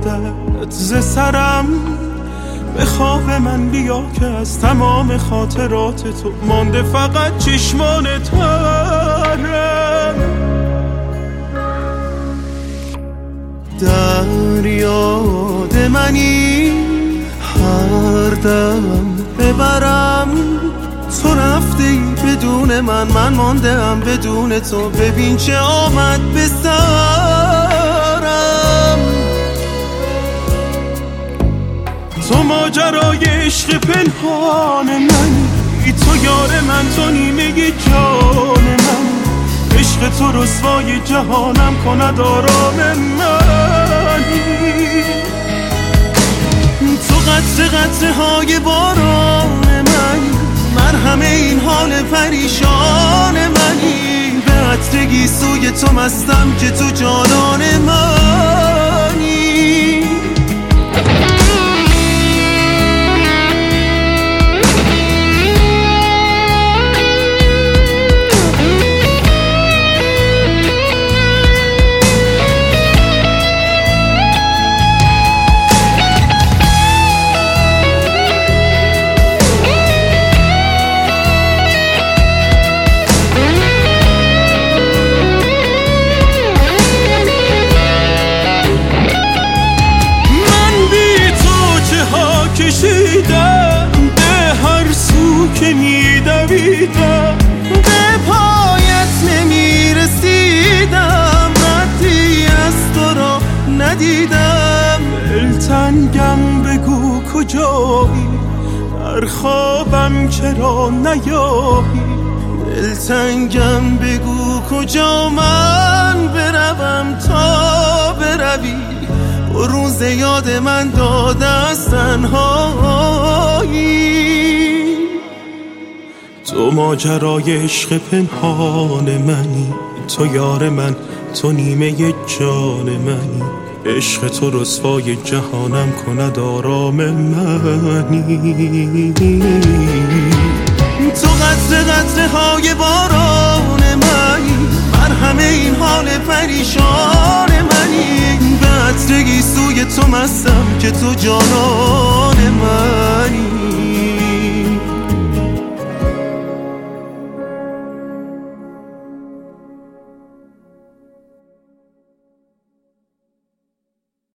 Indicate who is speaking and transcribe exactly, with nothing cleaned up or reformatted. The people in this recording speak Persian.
Speaker 1: بردت ز سرم، به خواب من بیا که از تمام خاطرات تو مانده فقط چشمان ترم. در یاد منی هر دم ببرم، تو رفته ای بدون من، من مانده ام بدون تو. ببین چه آمد به سرم، تو ماجرای عشق پنهان منی، تو یار من، تو نیمه جان من. عشق تو رسوای جهانم کند آرام منی، تو قطره قطره های باران منی، من همه این حال پریشان منی. به عطر گیسوی تو مستم که تو جانان منی. کشیدم به هر سو که میدویدم، به پایت نمیرسیدم، ردی از تو را ندیدم. دلتنگم بگو کجایی، در خوابم چرا نیایی. دلتنگم بگو کجا من بروم تا بروی، روز یاد من داده از تنهایی. تو ماجرای عشق پنهان منی، تو یار من، تو نیمه جان منی. عشق تو رسوای جهانم کند آرام منی، تو قطره قطره های باران منی، من همه این حال پریشان منی. به عطر گیسوی تو مستم که تو جانان